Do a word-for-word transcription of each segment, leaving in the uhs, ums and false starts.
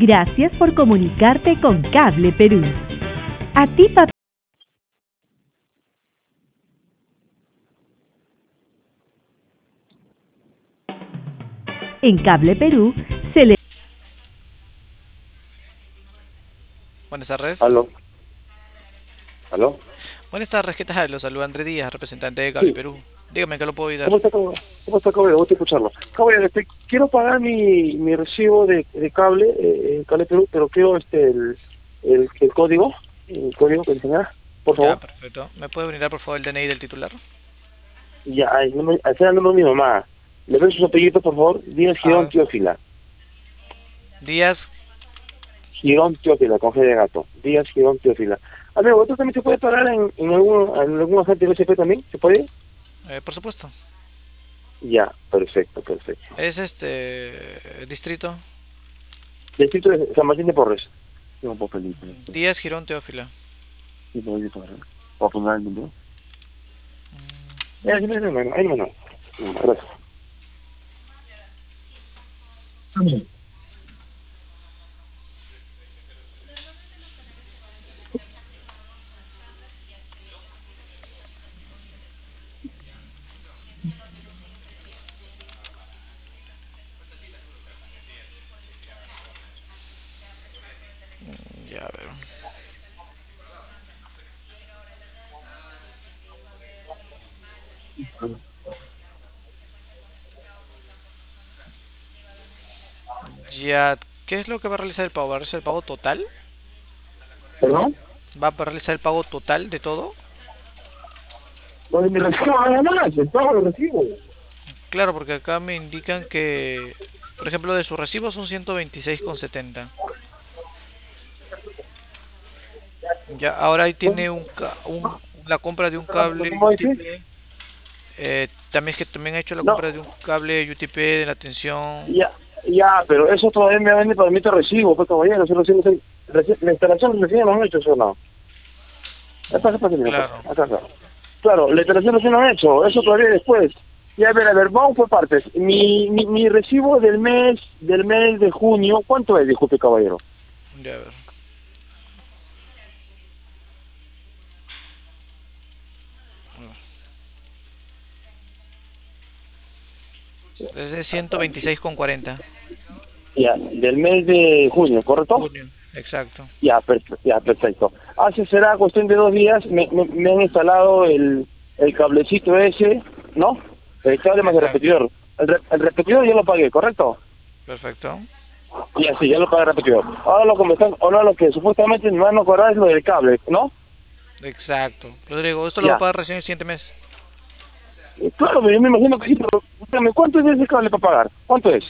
Gracias por comunicarte con Cable Perú. A ti, papá. En Cable Perú se le... Buenas tardes. ¿Aló? ¿Aló? Buenas tardes, ¿qué tal? Los saluda Andrés Díaz, representante de Cable Sí. Perú. Dígame, ¿qué lo puedo ayudar? ¿Cómo está, caballero? ¿Cómo está, caballero? Voy a escucharlo. Caballero, este, quiero pagar mi, mi recibo de, de cable, eh, en Cable Perú, pero quiero este, el, el, el código, el código que enseña, por Ya, favor. perfecto. ¿Me puede brindar, por favor, el D N I del titular? Ya, ay, no me, ese es el número de mi mamá. Le doy sus apellidos, por favor. Díaz A Girón ver. Teófila. Díaz. Girón Teófila, con G de gato. Díaz Girón Teófila. Amigo, ¿esto también se puede pagar en, en algún, en algún agente B C P también? ¿Se puede? Eh, por supuesto. Ya, perfecto, perfecto. Es este... distrito. Distrito de San Martín de Porres. Tengo un papelito. Díaz Girón Teófila. Sí, voy a pagar. ¿Puedo poner el número? Eh, sí, no, no, no, ahí no, no. No, gracias. Ya, a ver. Ya, ¿qué es lo que va a realizar el pago? ¿Va a realizar el pago total? ¿Perdón? ¿Va a realizar el pago total de todo? Lo de mi recibo, nada más, el pago lo recibo. Claro, porque acá me indican que, por ejemplo, de su recibo son ciento veintiséis con setenta. Ya, ahora ahí tiene un, ca- un- la compra de un cable ¿Cómo dices? U T P. Eh, también es que también ha hecho la No, compra de un cable U T P de la tensión. ya, ya, pero eso todavía me vende para mí te recibo, pues caballero, eso recién, recién, recién- la instalación recién no han hecho eso, no. Acá, acá, acá, Claro. acá, acá. Claro, la instalación recién no han hecho, eso todavía después. Ya, a ver, a ver, vamos por partes. Mi, mi, mi recibo del mes, del mes de junio, ¿cuánto es, disculpe, caballero? Ya, a ver. Es de ciento veintiséis con cuarenta. Ya, del mes de junio, ¿correcto? Junio. Exacto. Ya, perfecto, ya, perfecto. Hace será cuestión de dos días, me, me, me han instalado el, el cablecito ese, ¿no? El cable más el Exacto. repetidor. El, re- el repetidor ya lo pagué, ¿correcto? Perfecto. Y así, ya lo pagué el repetidor. Ahora lo que me están, ahora lo que supuestamente me van a cobrar es lo del cable, ¿no? Exacto. Rodrigo, esto lo va a Ya. pagar recién el siguiente mes. Eh, Claro, yo me imagino que sí, pero dígame, ¿cuánto es ese cable para pagar? ¿Cuánto es?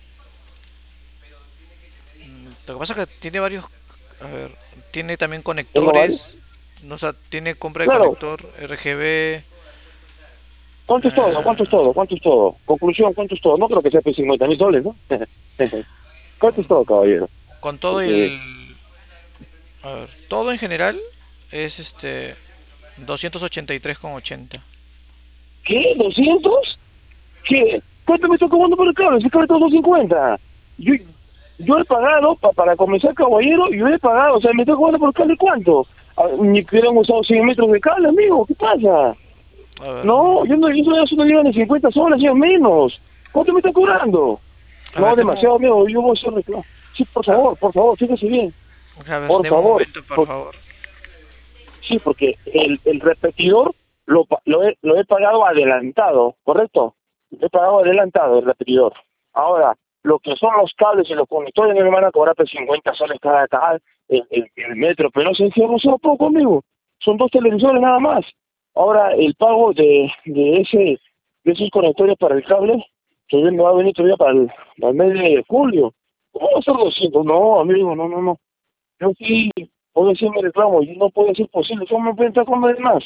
Mm, Lo que pasa es que tiene varios. A ver, tiene también ¿Tengo varios? conectores. No, o sea, tiene compra de Claro. conector R G B. ¿Cuánto es todo? ¿Cuánto es eh, todo? ¿Cuánto es todo? Conclusión, ¿cuánto es todo? No creo que sea cincuenta mil soles, ¿no? ¿Cuánto es todo, caballero? con todo Porque el. A ver, todo en general es este. Doscientos ochenta y tres con ochenta. ¿qué? ¿doscientos? ¿Qué? ¿Cuánto me está cobrando por el cable? Ese cable está doscientos cincuenta. Yo, yo he pagado, pa- para comenzar, caballero, yo he pagado, o sea, me está cobrando por el cable, ¿cuánto? Ah, ni que hubieran usado cien metros de cable, amigo, ¿qué pasa? A ver. No, yo no, yo eso no lleva ni cincuenta soles, ya menos. ¿Cuánto me está cobrando? A No, ver, demo, demasiado, amigo, yo voy a hacer reclamo. Sí, por a, favor, por favor, fíjese bien. a ver, Por deme un favor, momento, por por- favor. sí, porque el, el repetidor lo, pa- lo, he, lo he pagado adelantado, ¿correcto? Lo he pagado adelantado el repetidor. Ahora, lo que son los cables y los conectores me van a cobrar pues, cincuenta soles cada, cada el, el, el metro, pero se encierra solo poco, amigo. Son dos televisores nada más. Ahora, el pago de, de ese de esos conectores para el cable, que me va a venir todavía para el, para el mes de julio. ¿Cómo va a ser doscientos? No, amigo, no, no, no. Yo sí puedo decir mi reclamo, y no puede ser posible. ¿Cómo me pueden estar con más?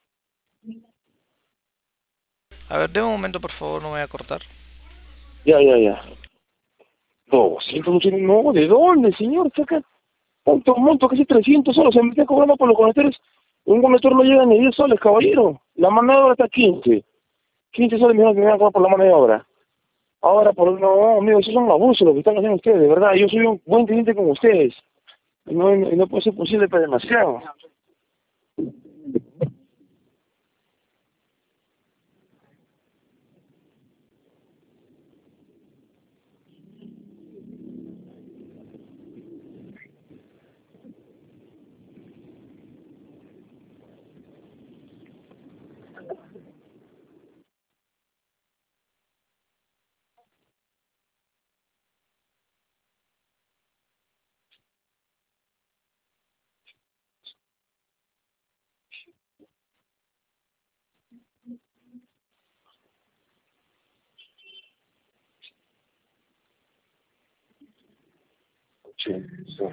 A ver, deme un momento, por favor, no me voy a cortar. Ya, ya, ya. No, ciento no, ¿de dónde, señor? Saca tanto monto, casi trescientos soles. Se me está cobrando por los conectores. Un conector no llega ni diez soles, caballero. La mano de obra está quince. quince soles me van a cobrar por la mano de obra. Ahora, por no, amigo, eso es un abuso lo que están haciendo ustedes, de verdad. Yo soy un buen cliente como ustedes. Y no, y no puede ser posible para demasiado. Sí, sí.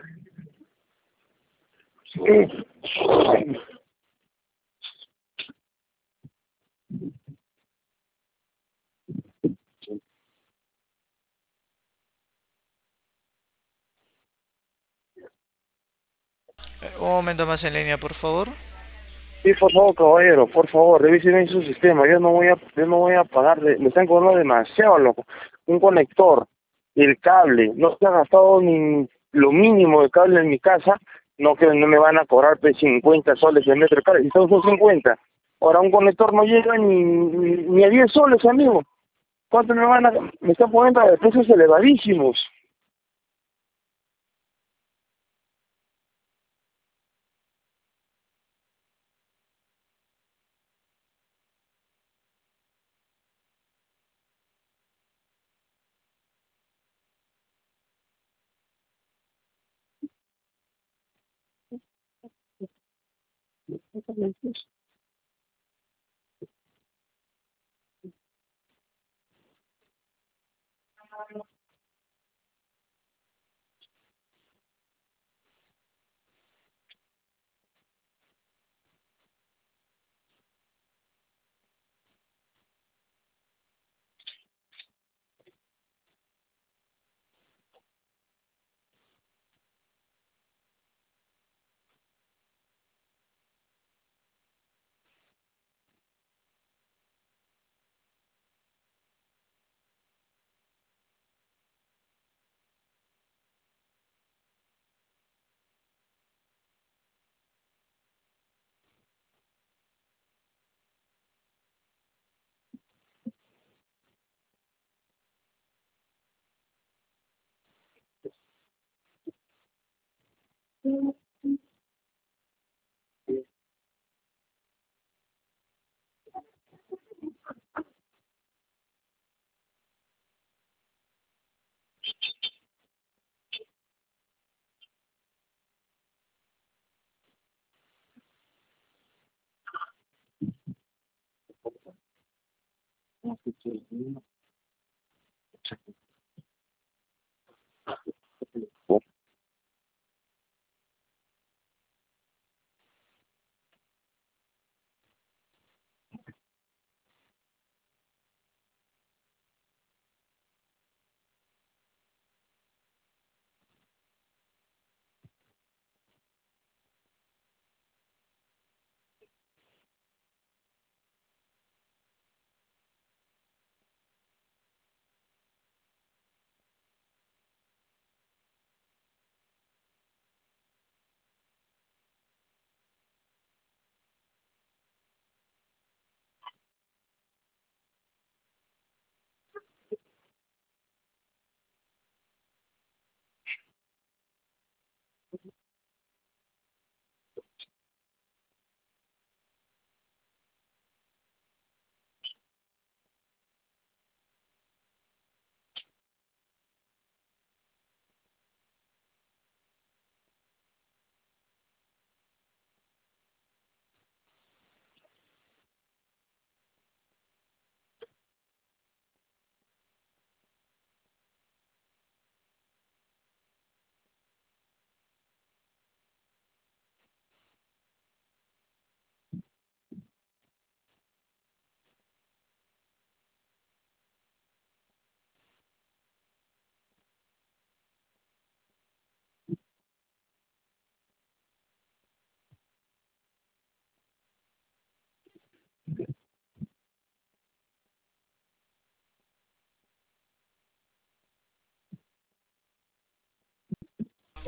Sí. Eh, Un momento más en línea, por favor. Sí, por favor, caballero, por favor, revisen bien su sistema. Yo no voy a, yo no voy a pagar, de- me están cobrando demasiado, loco. Un conector, el cable, no se ha gastado ni lo mínimo de cable en mi casa, no que no me van a cobrar pues, cincuenta soles el metro de cable, si son son cincuenta. Ahora un conector no llega ni, ni, ni a diez soles, amigo. ¿Cuánto me van a, me están poniendo a precios elevadísimos?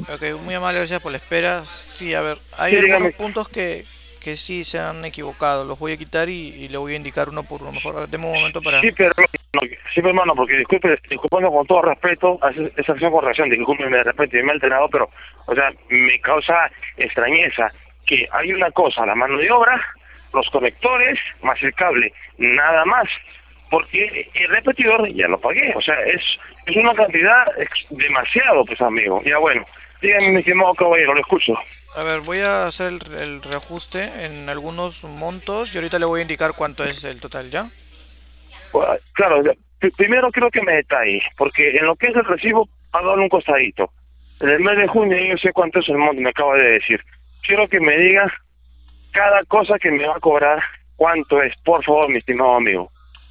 Ok, muy amable, gracias por la espera. Sí, a ver, hay Sí, algunos dígame. puntos que, que sí se han equivocado. Los voy a quitar y, y le voy a indicar uno por uno. Mejor, deme un momento para... Sí, pero no, sí, pero, hermano, porque disculpe, disculpando con todo respeto, hace esa acción con reacción, discúlpeme de repente, me ha alterado, pero, o sea, me causa extrañeza que hay una cosa, la mano de obra, los conectores, más el cable, nada más, porque el repetidor ya lo pagué, o sea, es, es una cantidad ex- demasiado, pues, amigo. Ya bueno, dígame, mi estimado caballero, lo escucho. A ver, voy a hacer el, el reajuste en algunos montos y ahorita le voy a indicar cuánto es el total, ¿ya? Bueno, claro, ya, pri- primero quiero que me detalle, porque en lo que es el recibo, hágalo un costadito. En el mes de junio yo sé cuánto es el monto, me acaba de decir. Quiero que me diga cada cosa que me va a cobrar, cuánto es, por favor, mi estimado amigo.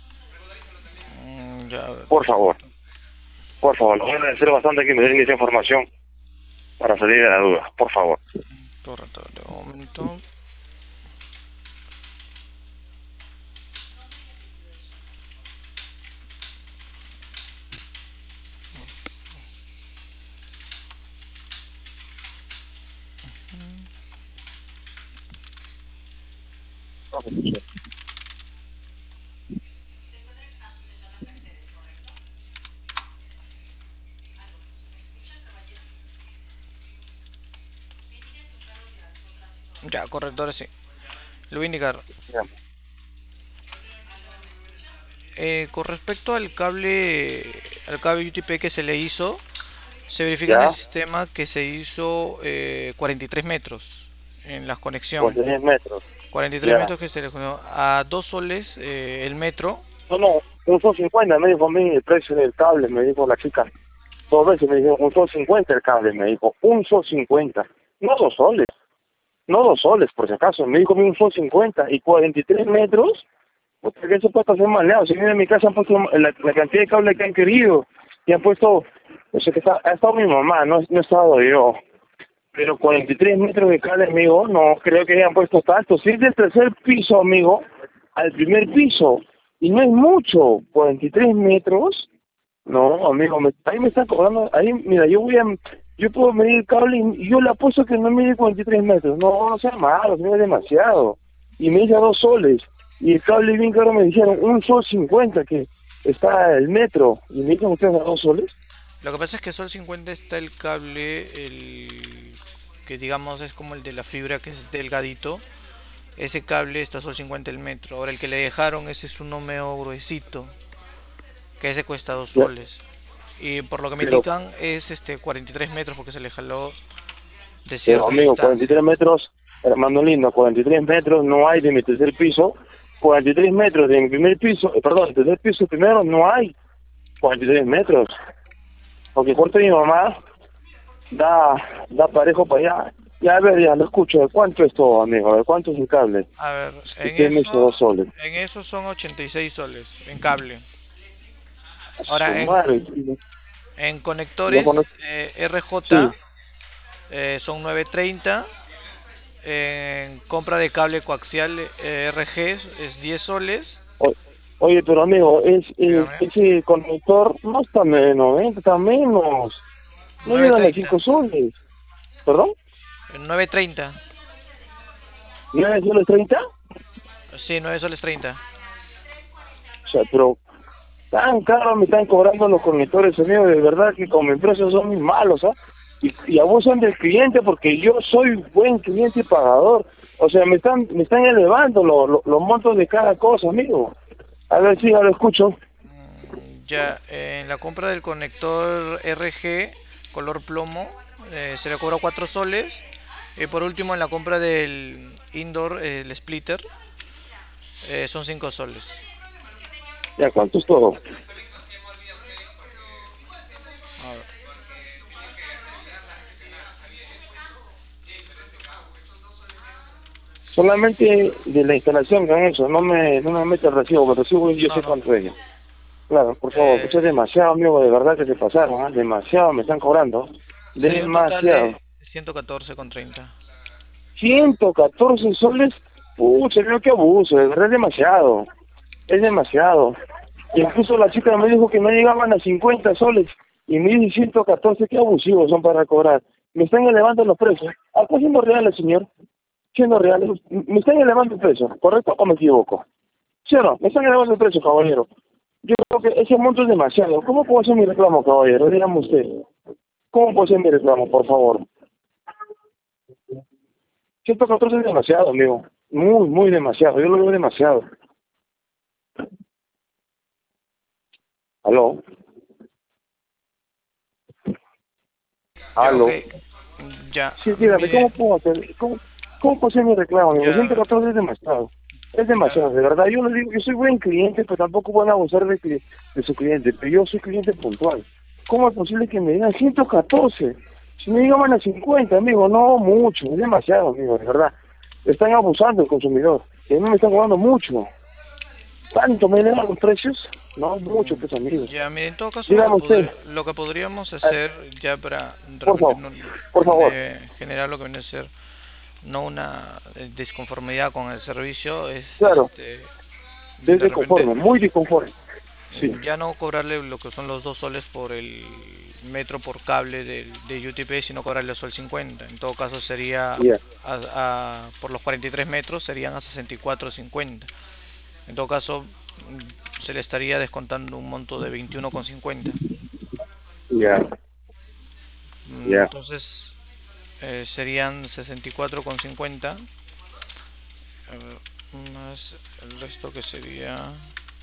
Mm, ya, a ver, Por favor, por favor, le voy a agradecer bastante que me den esa información para salir de la duda, por favor. correcto, de momento. Ya, correcto, ahora sí. Le voy a indicar. Eh, con respecto al cable, al cable U T P que se le hizo, se verifica en el ¿Ya? sistema que se hizo eh, cuarenta y tres metros en la conexión. Pues de diez metros. cuarenta y tres Ya. metros que se le conexión a dos soles eh, el metro. No, no, un sol cincuenta me dijo a mí el precio del cable, me dijo la chica. Dos veces me dijo, un sol cincuenta el cable, me dijo, un sol cincuenta. No dos soles, no dos soles, por si acaso. Me dijo un sol cincuenta y cuarenta y tres metros. Porque eso puede ser maleado. Si viene en mi casa han puesto la, la cantidad de cable que han querido y han puesto, o sea que está, ha estado mi mamá, no, no he estado yo. Pero cuarenta y tres metros de cable, amigo, no creo que hayan puesto tanto. Si es del tercer piso, amigo, al primer piso, y no es mucho, cuarenta y tres metros, no, amigo, me, ahí me están cobrando, ahí, mira, yo voy a, yo puedo medir el cable y, y yo le apuesto que no mide cuarenta y tres metros. No, no sea malo, no es demasiado. Y me dice a dos soles. Y el cable bien caro me dijeron, un sol cincuenta que está el metro. Y me dicen ustedes a dos soles. Lo que pasa es que Sol cincuenta está el cable, el que digamos es como el de la fibra que es delgadito. Ese cable está Sol cincuenta el metro. Ahora el que le dejaron ese es uno medio gruesito, que ese cuesta dos Ya, soles. Y por lo que me pero, indican es este cuarenta y tres metros porque se le jaló de pero cierta amigo, cuarenta y distancia. tres metros, hermano lindo, cuarenta y tres metros no hay de mi tercer piso. cuarenta y tres metros de mi primer piso, eh, perdón, el tercer piso primero no hay. cuarenta y tres metros. Porque cuánto mi mamá da, da parejo para allá. Ya, a ver, ya lo escucho. ¿Cuánto es todo, amigo? A ver, ¿cuánto es el cable? A ver, en Usted me hizo dos eso, soles. en eso son ochenta y seis soles en cable. A su Ahora en, madre. Y- en y ya conectores con esto- eh, R J Sí. eh, son nueve treinta. En compra de cable coaxial eh, R G es, es diez soles. O- oye, pero amigo, es, es, Dígame. ese conector no está menos, ¿eh? Está menos. No nueve llegan a treinta. cinco soles. ¿Perdón? nueve treinta. ¿Nueve soles treinta? Sí, nueve soles treinta. O sea, pero tan caro me están cobrando los conectores, amigo, de verdad que como empresas son muy malos, ¿ah? Y, y abusan del cliente porque yo soy buen cliente y pagador. O sea, me están me están elevando lo- lo- los montos de cada cosa, amigo. A ver si ahora escucho. Mm, Ya, eh, en la compra del conector R G color plomo eh, se le cobra cuatro soles. Y por último, en la compra del indoor, eh, el splitter, eh, son cinco soles. Ya, ¿cuánto es todo? A ver. Solamente de la instalación que han hecho, no me, no me mete el recibo, porque el recibo yo No, sé no. cuánto es. Claro, por favor, pues es Eh, demasiado, amigo, de verdad que se pasaron, ¿ah? Demasiado me están cobrando. sería un total Demasiado. de ciento catorce con treinta. ciento catorce soles, pucha, creo que abuso, de verdad es demasiado. Es demasiado. Incluso la chica me dijo que no llegaban a cincuenta soles y me dice ciento catorce, qué abusivos son para cobrar. me están elevando los precios. Acá siendo reales, señor, siendo reales, me están elevando el precio, ¿correcto o me equivoco? ¿Sí o no? Me están elevando el precio, caballero. Yo creo que ese monto es demasiado. ¿Cómo puedo hacer mi reclamo, caballero? Dígame usted. ¿Cómo puedo hacer mi reclamo, por favor? ciento catorce es demasiado, amigo. Muy, muy demasiado. Yo lo veo demasiado. ¿Aló? Ya, ok. ¿Aló? Ya, Sí, dígame, mire, ¿cómo puedo hacer? ¿Cómo, cómo puedo hacer mi reclamo, amigo? ciento ya, catorce es demasiado. Es ya, demasiado, de verdad. Yo le digo, yo soy buen cliente, pero tampoco van a abusar de, cli- de su cliente. Pero yo soy cliente puntual. ¿Cómo es posible que me digan ciento catorce? Si me digan a cincuenta, amigo, no mucho. Es demasiado, amigo, de verdad. Están abusando el consumidor. Y a mí me están cobrando mucho. ¿Tanto me elevan los precios? No, mucho, pues, mm, amigos. ya, mire, en todo caso lo que Dígame usted, podr- lo que podríamos eh, hacer ya para de por repente favor, no, por favor. eh, generar lo que viene a ser no una eh, disconformidad con el servicio es Claro, este de desde repente conforme, muy disconforme. Sí, ya no cobrarle lo que son los dos soles por el metro por cable de, de U T P, sino cobrarle sol cincuenta. En todo caso sería a, ya, a- por los cuarenta y tres metros serían a sesenta y cuatro cincuenta. En todo caso mm, se le estaría descontando un monto de veintiuno con cincuenta. ya, Mm, ya. Entonces eh, serían sesenta y cuatro con cincuenta eh, más el resto que sería.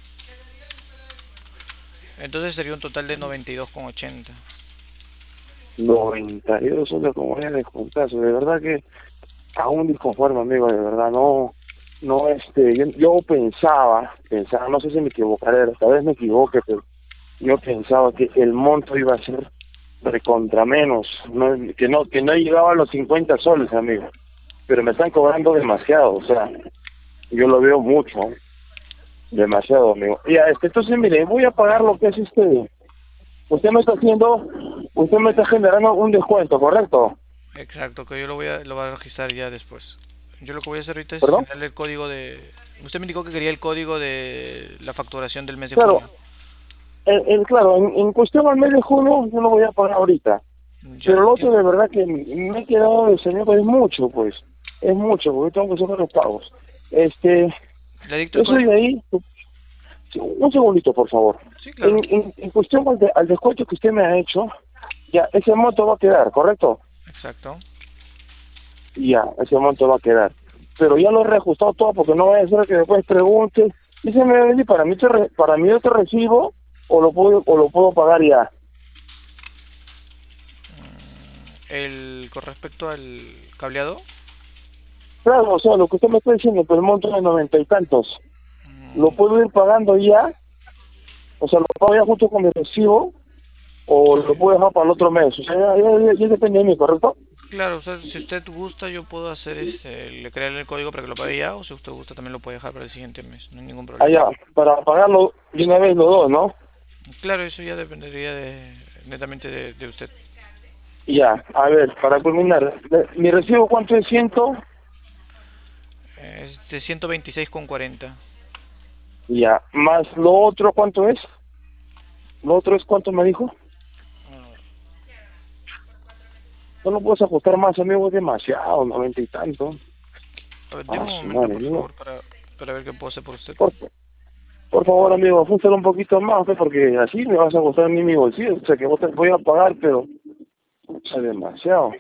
Entonces sería un total de noventa y dos con ochenta. noventa y dos soles como es de descontazo. De verdad que aún disconforme, amigo, de verdad. No, no, este, yo, yo pensaba, pensaba, no sé si me equivocaré, tal vez me equivoque, pero yo pensaba que el monto iba a ser recontra menos, no, que no, que no llegaba a los cincuenta soles, amigo. Pero me están cobrando demasiado, o sea, yo lo veo mucho, demasiado, amigo. Ya, este, entonces, mire, voy a pagar lo que es este. Usted me está haciendo, usted me está generando un descuento, ¿correcto? Exacto, que yo lo voy a, lo voy a registrar ya después. Yo lo que voy a hacer ahorita es ¿Perdón? generarle el código de... Usted me indicó que quería el código de la facturación del mes de Claro, junio. en, en- claro, en, en cuestión al mes de junio yo lo voy a pagar ahorita. Ya, Pero lo otro tiene- de verdad que me he quedado de señor, es mucho, pues. Es mucho, porque tengo que hacer los pagos. Este, ¿Le dicto el yo soy de código? ahí. Un segundito, por favor. Sí, En, claro. en, en cuestión al, de- al descuento que usted me ha hecho, ya, ese monto va a quedar, ¿correcto? Exacto. Ya, ese monto va a quedar. Pero ya lo he reajustado todo porque no voy a ser que después pregunte. Y se me dice, para mí, te re- para mí yo te recibo o lo puedo o lo puedo pagar ya. El, con respecto al cableado, Claro, o sea, lo que usted me está diciendo, pues el monto de noventa y tantos, ¿lo mm, puedo ir pagando ya? O sea, ¿lo pago ya justo con mi recibo o lo puedo dejar para el otro mes? O sea, ya, ya, ya- ya depende de mí, ¿correcto? claro, o sea, si usted gusta, yo puedo hacer este, le crearle el código para que lo pague ya, o si usted gusta, también lo puede dejar para el siguiente mes, no hay ningún problema. Allá, para pagarlo de una vez los dos, ¿no? Claro, eso ya dependería de, netamente de, de usted. Ya, a ver, para culminar, ¿mi recibo cuánto es? Ciento. Es de ciento veintiséis con cuarenta. Ya, más lo otro, ¿cuánto es? ¿Lo otro es cuánto me dijo? No lo puedes ajustar más, amigo, es demasiado, noventa y tanto. A ver, Ah, dime un su momento, madre, por amigo. favor, para, para ver qué puedo hacer por usted. Por, por favor, amigo, ajustalo un poquito más, ¿eh? Porque así me vas a costar a mí mi bolsillo. O sea, que vos te voy a pagar, pero es demasiado.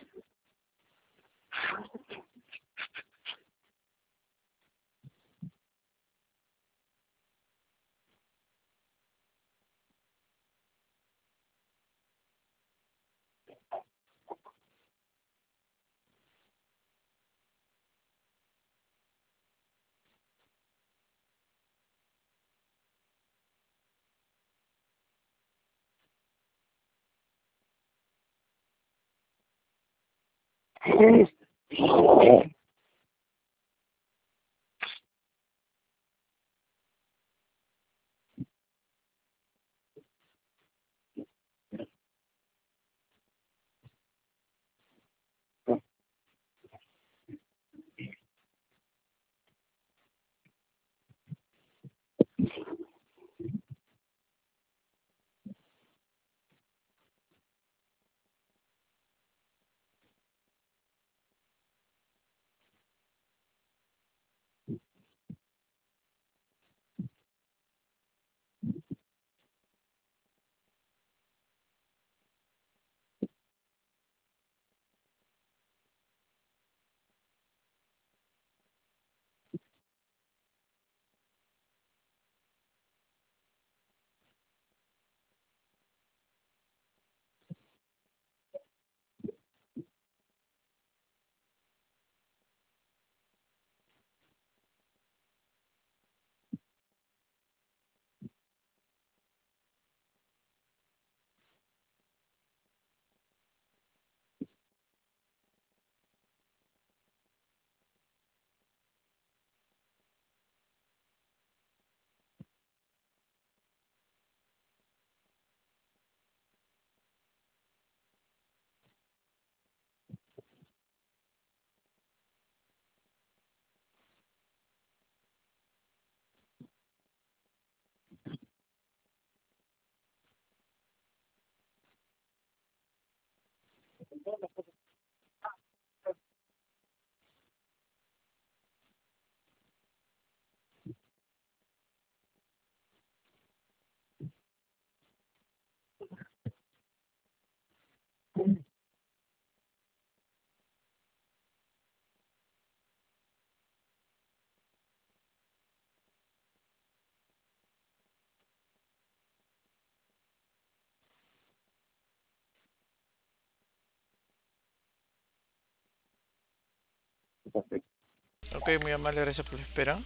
Ok, muy amable, gracias por la espera.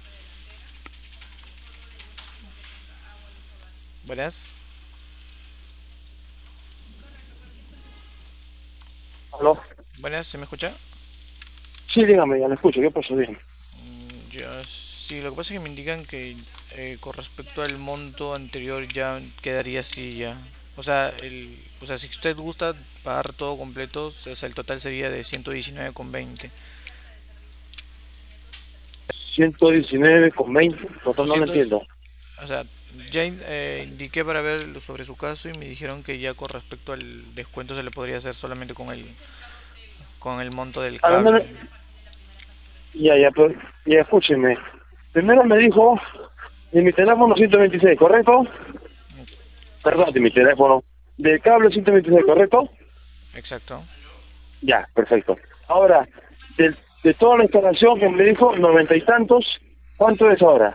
Buenas. ¿Aló? Buenas, ¿se me escucha? Sí, dígame, ya lo escucho, ¿qué pasó? Bien. Mm, Ya, sí, lo que pasa es que me indican que eh, con respecto al monto anterior ya quedaría así ya. O sea, el, o sea, si usted gusta pagar todo completo, o sea, el total sería de ciento diecinueve con veinte. ciento diecinueve con veinte, total no lo ciento, entiendo. o sea, ya in- eh, indiqué para ver lo- sobre su caso y me dijeron que ya con respecto al descuento se le podría hacer solamente con el con el monto del A ver, no cable. le- ya, ya, pero, ya, escúcheme. Primero me dijo de mi teléfono ciento veintiséis, ¿correcto? Perdón, de mi teléfono. Del cable ciento veintiséis, ¿correcto? Exacto. Ya, perfecto. Ahora, de, de toda la instalación que me dijo, noventa y tantos, ¿cuánto es ahora?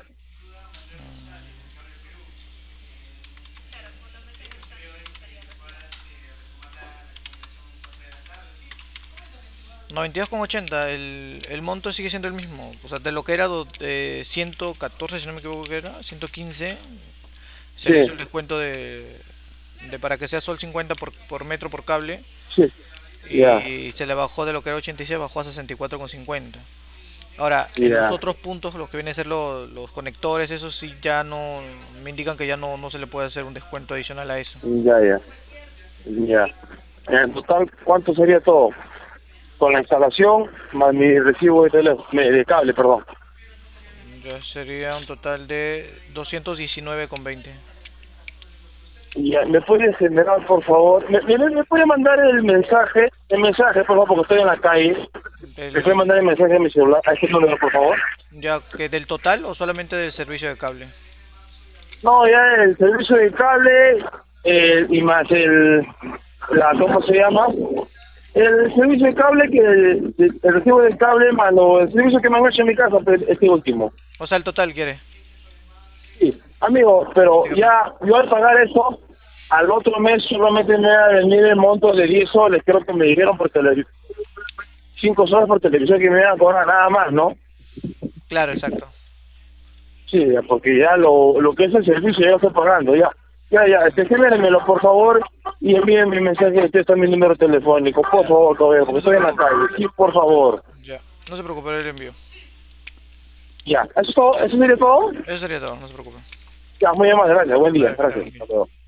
noventa y dos con ochenta, el, el monto sigue siendo el mismo. O sea, de lo que era do- eh, ciento catorce, si no me equivoco que era, ciento quince, se Sí, le hizo el descuento de, de para que sea sol cincuenta por, por metro por cable sí, ya, y se le bajó de lo que era ochenta y seis, bajó a sesenta y cuatro con cincuenta. Ahora, en los ya, otros puntos, los que vienen a ser lo- los conectores, eso sí ya no, me indican que ya no, no se le puede hacer un descuento adicional a eso. ya, ya, ya. En total, ¿cuánto sería todo? Con la instalación, más mi recibo de teléfono, de cable, perdón. Ya sería un total de doscientos diecinueve con veinte. Ya, ¿me puede generar, por favor? ¿Me, me, me puede mandar el mensaje? El mensaje, por favor, porque estoy en la calle. ¿Me puede Del, mandar el mensaje a mi celular? ¿A este número, por favor? ya que del total o solamente del servicio de cable. No, ya el servicio de cable eh, y más el, la, ¿cómo se llama? El servicio de cable que el, el recibo del cable más lo- el servicio que me han hecho en mi casa, pues, este último. O sea, el total quiere. Sí, amigo, pero Dígame. ya yo al pagar eso, al otro mes solamente me va a venir el monto de diez soles, creo que me dijeron por televisión, cinco soles por televisión que me iban a cobrar nada más, ¿no? Claro, exacto. Sí, ya, porque ya lo, lo que es el servicio ya lo estoy pagando, ya. Ya, ya, este, généremelo, por favor, y envíen mi mensaje de texto a mi número telefónico, por favor, caballero, porque No se estoy en la preocupe. calle. Sí, por favor. Ya. No se preocupe, el envío. Ya, ¿eso, es todo? ¿Eso sería todo? Eso sería todo, no se preocupe. Ya, muy amable, gracias, buen día, Vale, gracias. claro. Hasta luego.